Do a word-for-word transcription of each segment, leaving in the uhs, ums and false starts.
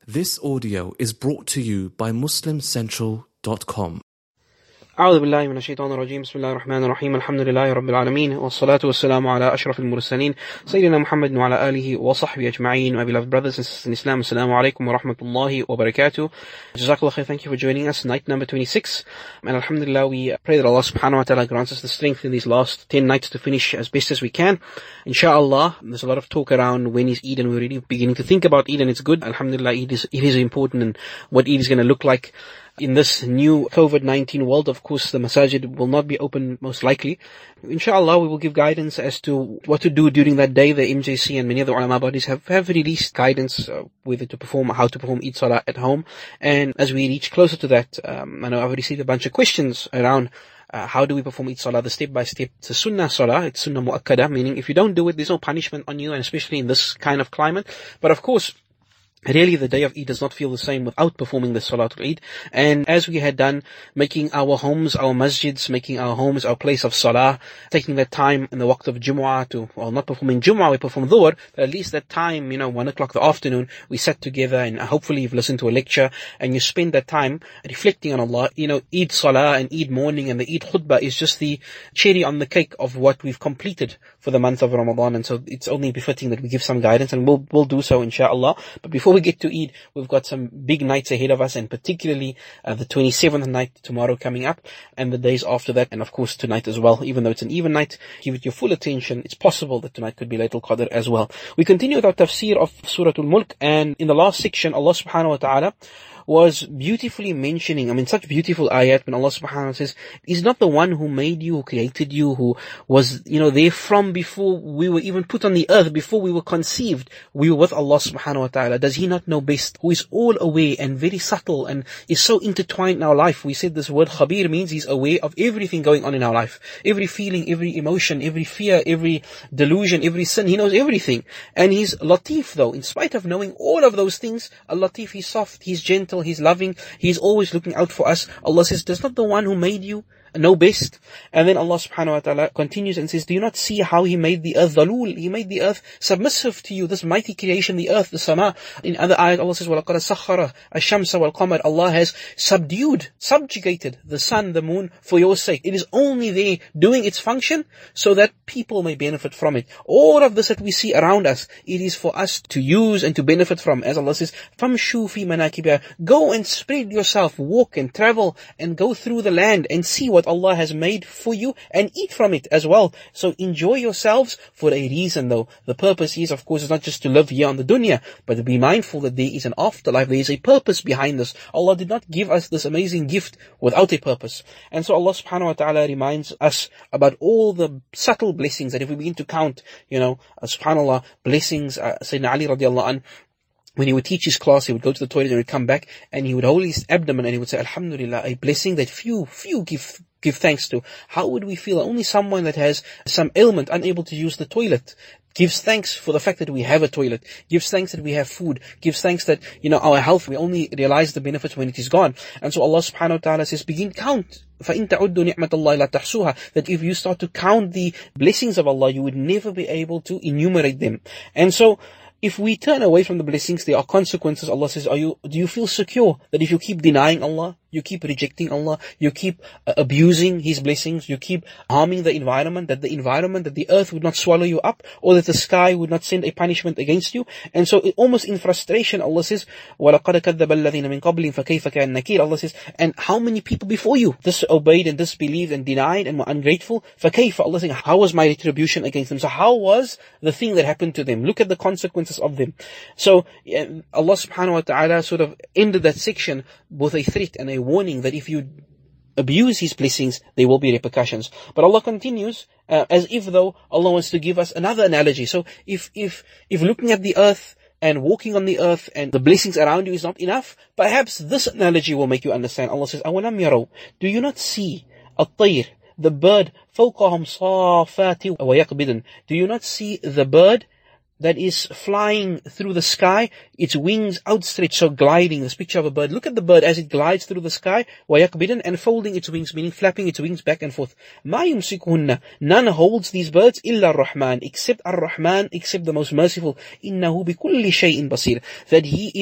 This audio is brought to you by muslim central dot com. أعوذ بالله من الشيطان الرجيم بسم الله الرحمن الرحيم الحمد لله رب العالمين والصلاة والسلام على أشرف المرسلين سيدنا محمد وعلى آله وصحبه أجمعين. My beloved brothers and sisters in Islam, Assalamu alaikum wa rahmatullahi wa barakatuh. Jazakallah khair, thank you for joining us. Night number twenty-six, and alhamdulillah, we pray that Allah subhanahu wa ta'ala grants us the strength in these last ten nights to finish as best as we can. Inshallah, there's a lot of talk around when is Eid, and we're really beginning to think about Eid, and it's good. Alhamdulillah, Eid is, it is important, and what Eid is going to look like in this new COVID nineteen world. Of course, the masajid will not be open most likely. Inshallah, we will give guidance as to what to do during that day. The M J C and many other ulama bodies have, have released guidance uh, whether to perform, how to perform Eid Salah at home. And as we reach closer to that, um, I know I've received a bunch of questions around uh, how do we perform Eid Salah, the step-by-step. It's a sunnah Salah, it's sunnah mu'akkada, meaning if you don't do it, there's no punishment on you, and especially in this kind of climate. But of course, really, the day of Eid does not feel the same without performing the Salatul Eid. And as we had done, making our homes, our masjids, making our homes our place of Salah, taking that time in the waqt of Jumu'ah to, well, not performing Jumu'ah, we perform Dhuhr, but at least that time, you know, one o'clock the afternoon, we sat together, and hopefully you've listened to a lecture, and you spend that time reflecting on Allah. You know, Eid Salah and Eid morning and the Eid Khutbah is just the cherry on the cake of what we've completed for the month of Ramadan. And so it's only befitting that we give some guidance, and we'll, we'll do so inshallah. But before we get to Eid, we've got some big nights ahead of us, and particularly uh, the twenty-seventh night tomorrow coming up, and the days after that, and of course tonight as well. Even though it's an even night, give it your full attention. It's possible that tonight could be Laylatul Qadr as well. We continue with our tafsir of Surah Al-Mulk, and in the last section, Allah subhanahu wa ta'ala was beautifully mentioning, I mean, such beautiful ayat when Allah subhanahu wa ta'ala says, He's not the one who made you, who created you, who was, you know, there from before we were even put on the earth, before we were conceived, we were with Allah subhanahu wa ta'ala. Does He not know best? Who is all aware and very subtle and is so intertwined in our life. We said this word khabir means He's aware of everything going on in our life. Every feeling, every emotion, every fear, every delusion, every sin. He knows everything. And He's latif though, in spite of knowing all of those things, al-latif, He's soft, He's gentle, He's loving, He's always looking out for us. Allah says, does not the one who made you know best? And then Allah subhanahu wa ta'ala continues and says, do you not see how He made the earth dhalul? He made the earth submissive to you, this mighty creation, the earth, the sama. In other ayat, Allah says, وَلَقَدْ سَخَّرَ الشَّمْسَ وَالْقَمَرَ. Allah has subdued, subjugated the sun, the moon for your sake. It is only there doing its function so that people may benefit from it. All of this that we see around us, it is for us to use and to benefit from. As Allah says, فَامْشُوا فِي مَنَاكِبِهَا. Go and spread yourself, walk and travel and go through the land and see what Allah has made for you and eat from it as well. So enjoy yourselves for a reason though. The purpose is, of course, is not just to live here on the dunya, but to be mindful that there is an afterlife. There is a purpose behind this. Allah did not give us this amazing gift without a purpose. And so Allah subhanahu wa ta'ala reminds us about all the subtle blessings that if we begin to count, you know, uh, subhanallah, blessings, uh, Sayyidina Ali radiallahu anh, when he would teach his class, he would go to the toilet and he would come back and he would hold his abdomen and he would say, Alhamdulillah, a blessing that few, few give give thanks to. How would we feel? Only someone that has some ailment, unable to use the toilet, gives thanks for the fact that we have a toilet, gives thanks that we have food, gives thanks that, you know, our health, we only realize the benefits when it is gone. And so Allah subhanahu wa ta'ala says, begin count. فَإِن تَعُدُّوا نِعْمَةَ اللَّهِ لَا تَحْصُوهَا. That if you start to count the blessings of Allah, you would never be able to enumerate them. And so, if we turn away from the blessings, there are consequences. Allah says, are you, do you feel secure that if you keep denying Allah, you keep rejecting Allah, you keep uh, abusing His blessings, you keep harming the environment, that the environment, that the earth would not swallow you up, or that the sky would not send a punishment against you? And so, it, almost in frustration, Allah says, وَلَقَدْ كَذَّبَ الَّذِينَ مِن قَبْلِهِمْ فَكَيْفَ كَانَ نَكِيرٌ. Allah says, and how many people before you disobeyed and disbelieved and denied and were ungrateful? فَكَيْفَ. Allah saying, how was my retribution against them? So how was the thing that happened to them? Look at the consequences of them. So Allah subhanahu wa ta'ala sort of ended that section with a threat and a warning that if you abuse His blessings, there will be repercussions. But Allah continues uh, as if though Allah wants to give us another analogy. So if if if looking at the earth and walking on the earth and the blessings around you is not enough, perhaps this analogy will make you understand. Allah says, أَوَلَمْ يَرَوْا. Do you not see الطير, the bird, فَوْقَهُمْ صَافَاتٍ وَيَقْبِضٍ. Do you not see the bird that is flying through the sky, its wings outstretched, so gliding, this picture of a bird. Look at the bird as it glides through the sky, وَيَقْبِضًا, and folding its wings, meaning flapping its wings back and forth. مَا يُمْسِكُهُنَّ, none holds these birds, إِلَّا الرَّحْمَنِ, except Ar-Rahman, except the most merciful. إِنَّهُ بِكُلِّ شَيْءٍ بَصِيرٍ, that He is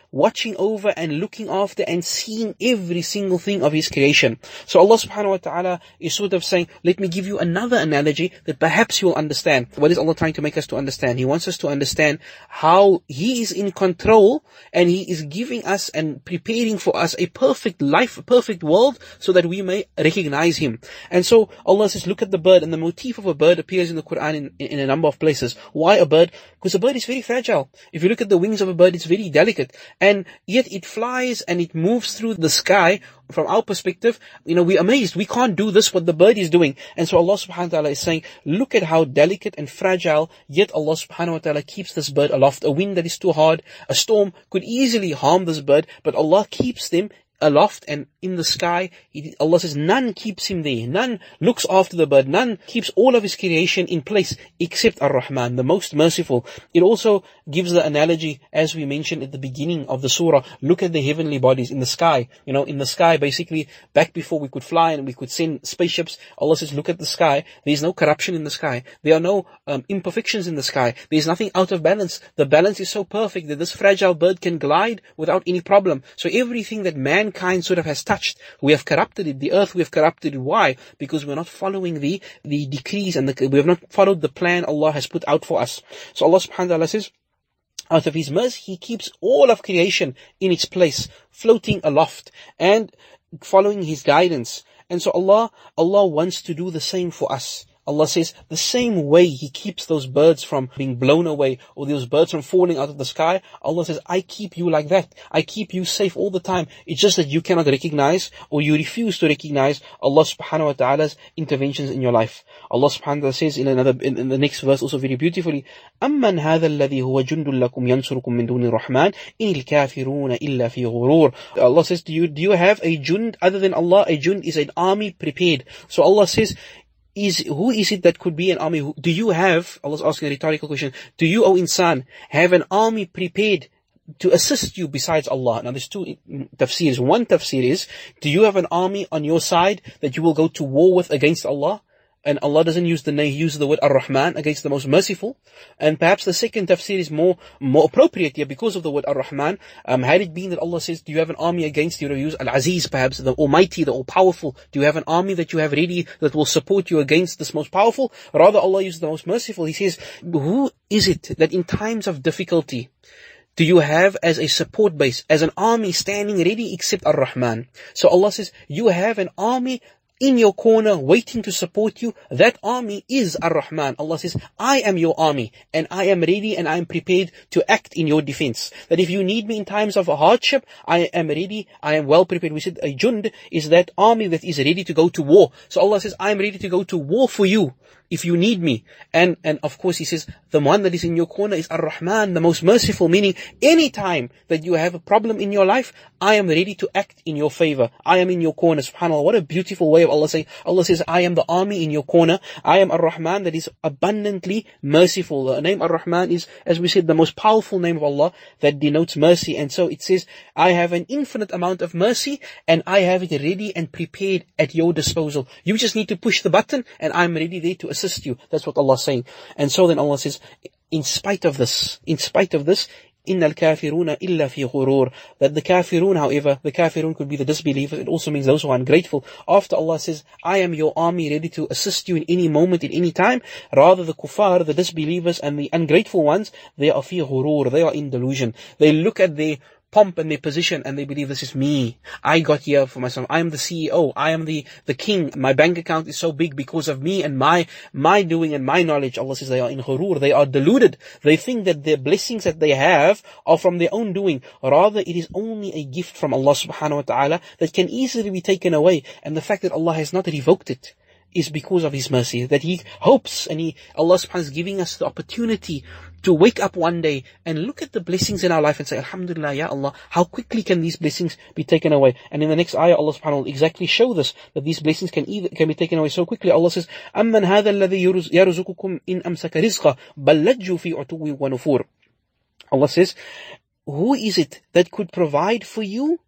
watching over and looking after and seeing every single thing of His creation. So Allah subhanahu wa ta'ala is sort of saying, let me give you another analogy that perhaps you will understand. What is Allah trying to make us to understand? He wants us to understand how He is in control and He is giving us and preparing for us a perfect life, a perfect world, so that we may recognize Him. And so Allah says, look at the bird, and the motif of a bird appears in the Quran in, in a number of places. Why a bird? Because a bird is very fragile. If you look at the wings of a bird, it's very delicate. And yet it flies and it moves through the sky. From our perspective, you know, we're amazed. We can't do this, what the bird is doing. And so Allah subhanahu wa ta'ala is saying, look at how delicate and fragile, yet Allah subhanahu wa ta'ala keeps this bird aloft. A wind that is too hard, a storm could easily harm this bird, but Allah keeps them aloft and in the sky. Allah says none keeps him there, none looks after the bird, none keeps all of His creation in place except Ar-Rahman, the most merciful. It also gives the analogy, as we mentioned at the beginning of the surah, look at the heavenly bodies in the sky. You know, in the sky, basically, back before we could fly and we could send spaceships, Allah says, look at the sky. There's no corruption in the sky. There are no um, imperfections in the sky. There's nothing out of balance. The balance is so perfect that this fragile bird can glide without any problem. So everything that mankind sort of has touched, we have corrupted it. The earth, we have corrupted it. Why? Because we're not following the, the decrees and the, we have not followed the plan Allah has put out for us. So Allah subhanahu wa ta'ala says, out of His mercy, He keeps all of creation in its place, floating aloft and following His guidance. And so Allah, Allah wants to do the same for us. Allah says, the same way He keeps those birds from being blown away or those birds from falling out of the sky, Allah says, I keep you like that. I keep you safe all the time. It's just that you cannot recognize or you refuse to recognize Allah subhanahu wa ta'ala's interventions in your life. Allah subhanahu wa ta'ala says in another, in, in the next verse also very beautifully, أَمَّنْ هَذَا الَّذِي هُوَ جُنْدٌ لَكُمْ يَنْصُرُكُم مِّن دُونِ الرَّحْمَنِ إِنِ الْكَافِرُونَ إِلَّا فِي غُرُورٍ. Allah says, do you, do you have a jund other than Allah? A jund is an army prepared. So Allah says, Is, who is it that could be an army? Do you have, Allah's asking a rhetorical question, do you, O insan, have an army prepared to assist you besides Allah? Now there's two tafsirs. One tafsir is, do you have an army on your side that you will go to war with against Allah? And Allah doesn't use the name, He uses the word Ar-Rahman, against the most merciful. And perhaps the second tafsir is more, more appropriate here because of the word Ar-Rahman. Um, had it been that Allah says, do you have an army against you? You use Al-Aziz, perhaps, the Almighty, the All-Powerful. Do you have an army that you have ready that will support you against this most powerful? Rather, Allah uses the most merciful. He says, who is it that in times of difficulty do you have as a support base, as an army standing ready except Ar-Rahman? So Allah says, you have an army in your corner waiting to support you. That army is Ar-Rahman. Allah says, I am your army and I am ready and I am prepared to act in your defense. That if you need me in times of hardship, I am ready, I am well prepared. We said a jund is that army that is ready to go to war. So Allah says, I am ready to go to war for you if you need me. And and of course He says, the one that is in your corner is Ar-Rahman, the most merciful, meaning any time that you have a problem in your life, I am ready to act in your favor. I am in your corner. SubhanAllah, what a beautiful way of Allah saying. Allah says, I am the army in your corner. I am Ar-Rahman, that is abundantly merciful. The name Ar-Rahman is, as we said, the most powerful name of Allah that denotes mercy. And so it says, I have an infinite amount of mercy and I have it ready and prepared at your disposal. You just need to push the button and I'm ready there to assist you. That's what Allah is saying. And so then Allah says, in spite of this, in spite of this, إِنَّ الْكَافِرُونَ إِلَّا فِي غُرُورٍ, that the kafirun, however, the kafirun could be the disbelievers. It also means those who are ungrateful. After Allah says, I am your army ready to assist you in any moment, in any time, rather the kuffar, the disbelievers and the ungrateful ones, they are fi ghurur, they are in delusion. They look at their pomp and their position and they believe this is me. I got here for myself. I am the C E O. I am the, the king. My bank account is so big because of me and my, my doing and my knowledge. Allah says they are in ghurur. They are deluded. They think that the blessings that they have are from their own doing. Rather, it is only a gift from Allah subhanahu wa ta'ala that can easily be taken away. And the fact that Allah has not revoked it is because of His mercy, that He hopes and He, Allah subhanahu wa ta'ala is giving us the opportunity to wake up one day and look at the blessings in our life and say, Alhamdulillah, Ya Allah, how quickly can these blessings be taken away? And in the next ayah, Allah subhanahu wa ta'ala will exactly show this, that these blessings can either, can be taken away so quickly. Allah says, أَمَّنْ هَذَا الَّذِي يَرْزُقُكُمْ إِنْ أَمْسَكَ رِزْقَهُ بَلْ لَجُّوا فِي عُتُوٍّ وَنُفُورٍ. Allah says, who is it that could provide for you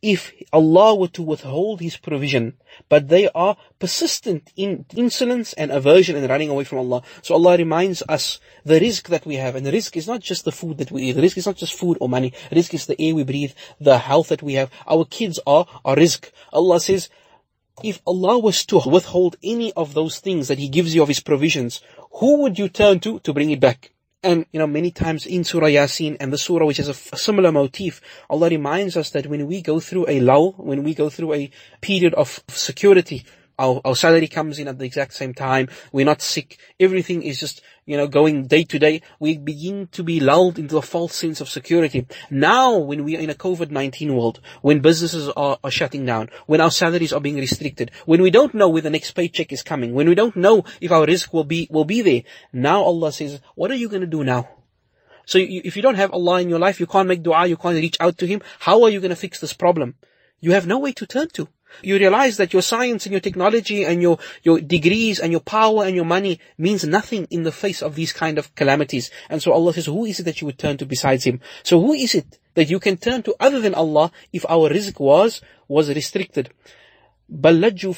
if Allah were to withhold His provision, but they are persistent in insolence and aversion and running away from Allah. So Allah reminds us the rizq that we have, and the rizq is not just the food that we eat. The rizq is not just food or money. The rizq is the air we breathe, the health that we have. Our kids are our rizq. Allah says, if Allah was to withhold any of those things that He gives you of His provisions, who would you turn to to bring it back? And, you know, many times in Surah Yasin and the surah which has a, a similar motif, Allah reminds us that when we go through a lull, when we go through a period of security, our, our salary comes in at the exact same time, we're not sick, everything is just, you know, going day to day, we begin to be lulled into a false sense of security. Now, when we are in a COVID nineteen world, when businesses are, are shutting down, when our salaries are being restricted, when we don't know where the next paycheck is coming, when we don't know if our rizq will be, will be there, now Allah says, what are you going to do now? So you, if you don't have Allah in your life, you can't make dua, you can't reach out to Him, how are you going to fix this problem? You have no way to turn to. You realize that your science and your technology and your, your degrees and your power and your money means nothing in the face of these kind of calamities. And so Allah says, who is it that you would turn to besides Him? So who is it that you can turn to other than Allah if our rizq was, was restricted? But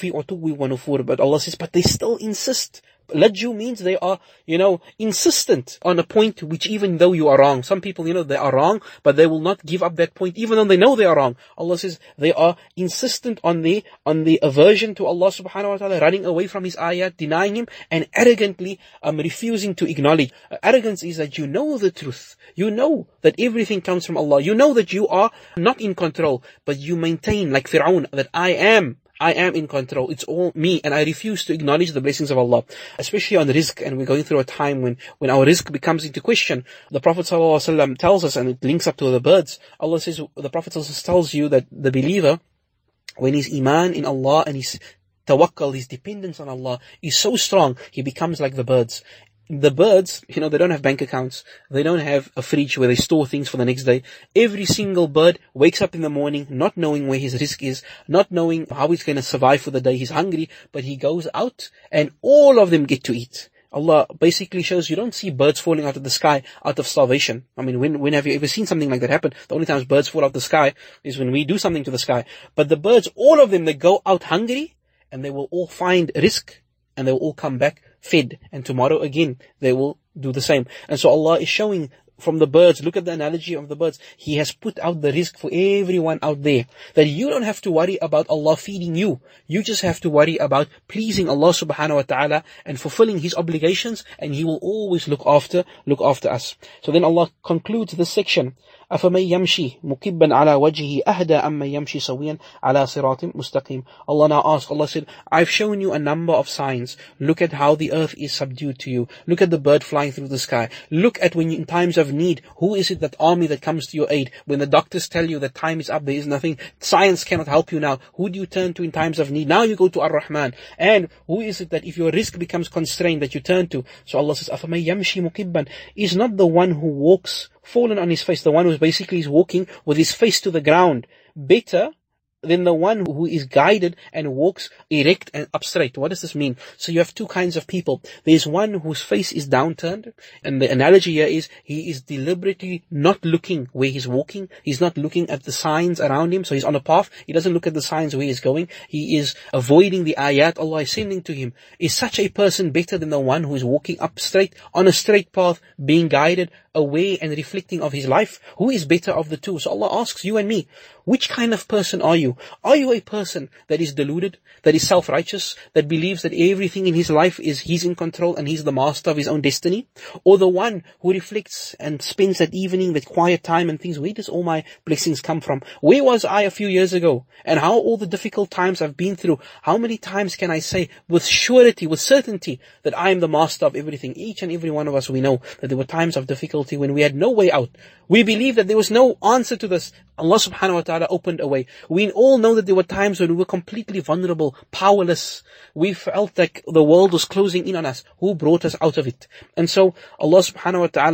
Allah says, but they still insist. Lajju means they are, you know, insistent on a point which even though you are wrong. Some people, you know, they are wrong, but they will not give up that point even though they know they are wrong. Allah says they are insistent on the, on the aversion to Allah subhanahu wa ta'ala, running away from His ayat, denying Him, and arrogantly um, refusing to acknowledge. Uh, arrogance is that you know the truth. You know that everything comes from Allah. You know that you are not in control, but you maintain, like Fir'aun, that I am. I am in control. It's all me, and I refuse to acknowledge the blessings of Allah, especially on rizq. And we're going through a time when, when our rizq becomes into question. The Prophet ﷺ tells us, and it links up to the birds. Allah says, the Prophet ﷺ tells you that the believer, when his iman in Allah and his tawakkul, his dependence on Allah is so strong, he becomes like the birds. The birds, you know, they don't have bank accounts. They don't have a fridge where they store things for the next day. Every single bird wakes up in the morning not knowing where his rizq is, not knowing how he's going to survive for the day. He's hungry, but he goes out and all of them get to eat. Allah basically shows you don't see birds falling out of the sky out of starvation. I mean, when, when have you ever seen something like that happen? The only times birds fall out of the sky is when we do something to the sky. But the birds, all of them, they go out hungry and they will all find rizq and they will all come back fed, and tomorrow again they will do the same. And so Allah is showing from the birds, look at the analogy of the birds, He has put out the rizq for everyone out there, that you don't have to worry about Allah feeding you. You just have to worry about pleasing Allah subhanahu wa ta'ala and fulfilling His obligations, and He will always look after, look after us. So then Allah concludes this section, أَفَمَنْ يَمْشِي مُكِبًّا عَلَى وَجْهِهِ أَهْدَى أَمَّنْ يَمْشِي سَوِيًّا عَلَى صِرَاطٍ مُسْتَقِيمٍ. Allah now asks, Allah said, I've shown you a number of signs. Look at how the earth is subdued to you. Look at the bird flying through the sky. Look at when you, in times of need, who is it, that army that comes to your aid? When the doctors tell you that time is up, there is nothing, science cannot help you now. Who do you turn to in times of need? Now you go to Ar-Rahman. And who is it that if your rizq becomes constrained that you turn to? So Allah says, أَفَمَنْ يَمْشِي مُكِبًّا, is not the one who walks fallen on his face, the one who basically is walking with his face to the ground, better than the one who is guided and walks erect and up straight? What does this mean? So you have two kinds of people. There's one whose face is downturned, and the analogy here is he is deliberately not looking where he's walking. He's not looking at the signs around him. So he's on a path. He doesn't look at the signs where he's going. He is avoiding the ayat Allah is sending to him. Is such a person better than the one who is walking up straight, on a straight path, being guided, aware and reflecting of his life? Who is better of the two? So Allah asks you and me, which kind of person are you? Are you a person that is deluded, that is self-righteous, that believes that everything in his life is he's in control and he's the master of his own destiny? Or the one who reflects and spends that evening, that quiet time and thinks, where does all my blessings come from? Where was I a few years ago? And how all the difficult times I've been through, how many times can I say with surety, with certainty, that I am the master of everything? Each and every one of us, we know that there were times of difficulty when we had no way out. We believe that there was no answer to this. Allah subhanahu wa ta'ala opened a way. We all know that there were times when we were completely vulnerable, powerless. We felt like the world was closing in on us. Who brought us out of it? And so Allah subhanahu wa ta'ala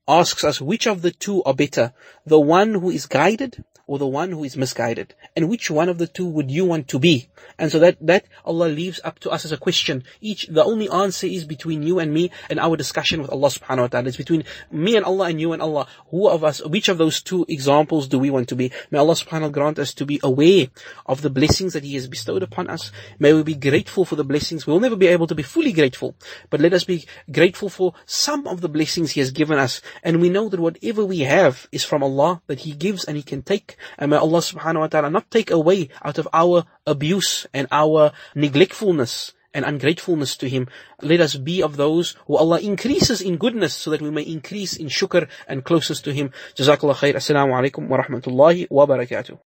asks us which of the two are better, the one who is guided or the one who is misguided, and which one of the two would you want to be? And so that, that Allah leaves up to us as a question. Each, the only answer is between you and me and our discussion with Allah subhanahu wa ta'ala. It's between me and Allah and you and Allah. Who of us, which of those two examples do we want to be? May Allah subhanahu wa ta'ala grant us to be aware of the blessings that He has bestowed upon us. May we be grateful for the blessings. We'll never be able to be fully grateful, but let us be grateful for some of the blessings He has given us. And we know that whatever we have is from Allah, that He gives and He can take. And may Allah subhanahu wa ta'ala not take away out of our abuse and our neglectfulness and ungratefulness to Him. Let us be of those who Allah increases in goodness so that we may increase in shukr and closeness to Him. Jazakallah khair. Assalamu alaikum wa rahmatullahi wa barakatuh.